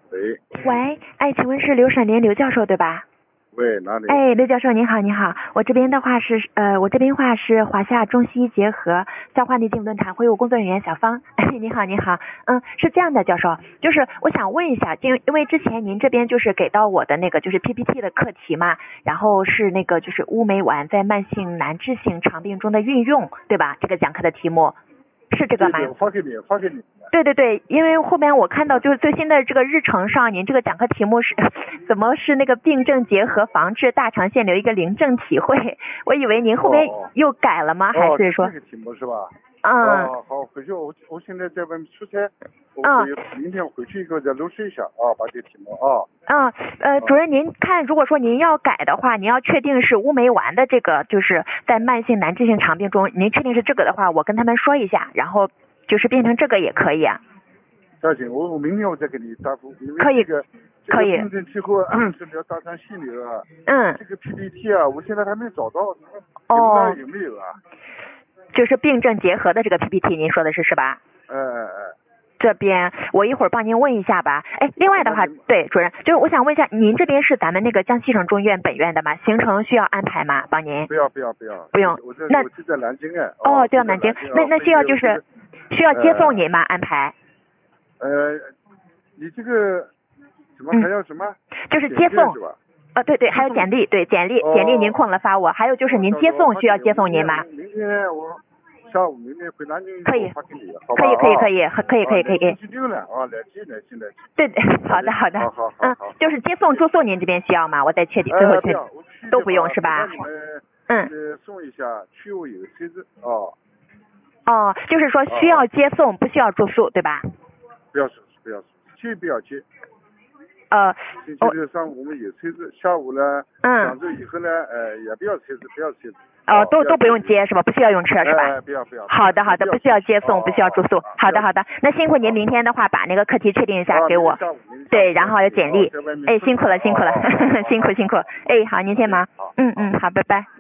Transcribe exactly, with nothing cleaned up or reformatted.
喂喂，哎，请问是刘沈林刘教授对吧？ 喂，哪里？ 哎，刘教授您好，您好，我这边的话是呃，我这边话是华夏中西医结合消化内镜论坛会务工作人员小芳。哎，您好，您好，嗯，是这样的，教授，就是我想问一下，因因为之前您这边就是给到我的那个就是 P P T 的课题嘛，然后是那个就是乌梅丸在慢性难治性肠病中的运用，对吧？这个讲课的题目是这个吗？ 对对，我发给你，发给你。 对对对，因为后边我看到就是最新的这个日程上，您这个讲课题目是怎么是那个病症结合防治大肠腺瘤一个临症体会，我以为您后边又改了吗？ 哦、 还是说？ 这个题目是吧？ 嗯。 哦，好，回去我我现在在外面出差，我回、嗯、明天回去以后再录制一下啊，把这个题目啊。 嗯，呃，主任您看，如果说您要改的话，您要确定是乌梅丸的这个，就是在慢性难治性肠病中，您确定是这个的话，我跟他们说一下，然后就是变成这个也可以啊。 大姐，我我明天我再给你答复，因为可以， 这个可以。 病症期后治疗大肠腺瘤啊， 嗯， 这个 P P T 啊，我现在还没找到， 哦， 有没有啊？ 就是病症结合的这个 P P T， 您说的是是吧？ 哎哎哎。 这边我一会儿帮您问一下吧。哎，另外的话，对主任，就是我想问一下，您这边是咱们那个江西省中医院本院的吗？行程需要安排吗？帮您？ 不要不要不要。 不用。 我在那我就在南京哎。 哦，就在南京。那那需要就是需要接送您吗？安排？ 呃，你这个什么还要什么？ 就是接送。啊，对对，还有简历，对简历简历您空了发我。还有就是您接送需要接送您吗？ 明天我。下午明天回南京可以， 发给你， 可以可以可以可以可以可以可以。 星期六了啊，来接来接来。 对对，好的好的。 好好好。 嗯，就是接送住宿您这边需要吗？我再确定最后确定。都不用是吧？ 嗯。送一下去我有车子哦。 哦，就是说需要接送，不需要住宿，对吧？ 不要不要接不要接。 呃， 星期六上午我们有车子，下午呢， 嗯， 讲座以后呢，呃，也不要车子，不要车子。 哦，都都不用接是吧？不需要用车是吧？ 哎，不要不要。 好的好的，不需要接送，不需要住宿。好的好的，那辛苦您明天的话把那个课题确定一下给我。对，然后还有简历。哎，辛苦了辛苦了，辛苦辛苦。哎，好，您先忙。嗯嗯，好，拜拜。